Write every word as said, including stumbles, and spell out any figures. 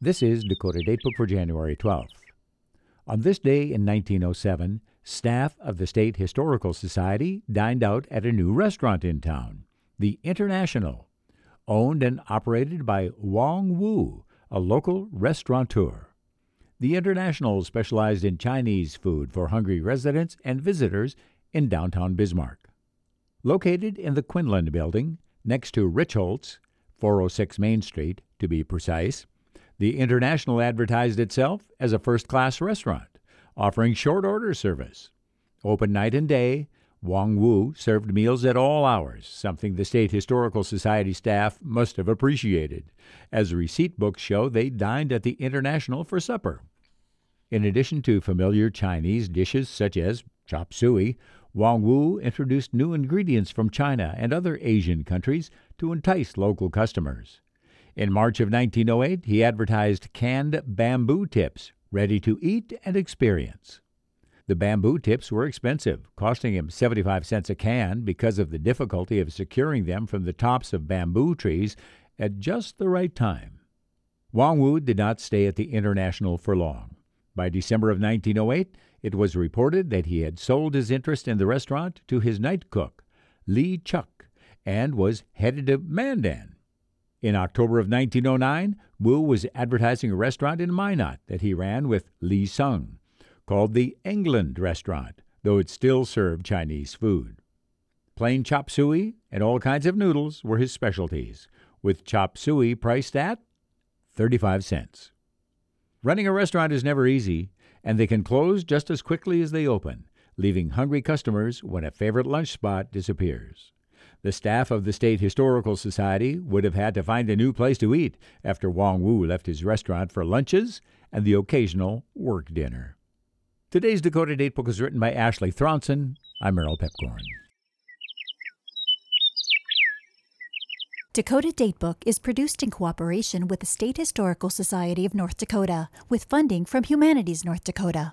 This is Dakota Datebook for January twelfth. On this day in nineteen oh seven, staff of the State Historical Society dined out at a new restaurant in town, the International, owned and operated by Wong Wu, a local restaurateur. The International specialized in Chinese food for hungry residents and visitors in downtown Bismarck. Located in the Quinlan Building, next to Richholtz, four oh six Main Street, to be precise, the International advertised itself as a first-class restaurant, offering short-order service. Open night and day, Wong Wu served meals at all hours, something the State Historical Society staff must have appreciated, as receipt books show they dined at the International for supper. In addition to familiar Chinese dishes such as chop suey, Wong Wu introduced new ingredients from China and other Asian countries to entice local customers. In March of nineteen oh eight, he advertised canned bamboo tips, ready to eat and experience. The bamboo tips were expensive, costing him seventy-five cents a can because of the difficulty of securing them from the tops of bamboo trees at just the right time. Wong Wu did not stay at the International for long. By December of nineteen oh eight, it was reported that he had sold his interest in the restaurant to his night cook, Lee Chuk, and was headed to Mandan. In October of nineteen oh nine, Wu was advertising a restaurant in Minot that he ran with Lee Sung, called the England Restaurant, though it still served Chinese food. Plain chop suey and all kinds of noodles were his specialties, with chop suey priced at thirty-five cents. Running a restaurant is never easy, and they can close just as quickly as they open, leaving hungry customers when a favorite lunch spot disappears. The staff of the State Historical Society would have had to find a new place to eat after Wong Wu left his restaurant for lunches and the occasional work dinner. Today's Dakota Datebook is written by Ashley Thronson. I'm Merrill Pepcorn. Dakota Datebook is produced in cooperation with the State Historical Society of North Dakota, with funding from Humanities North Dakota.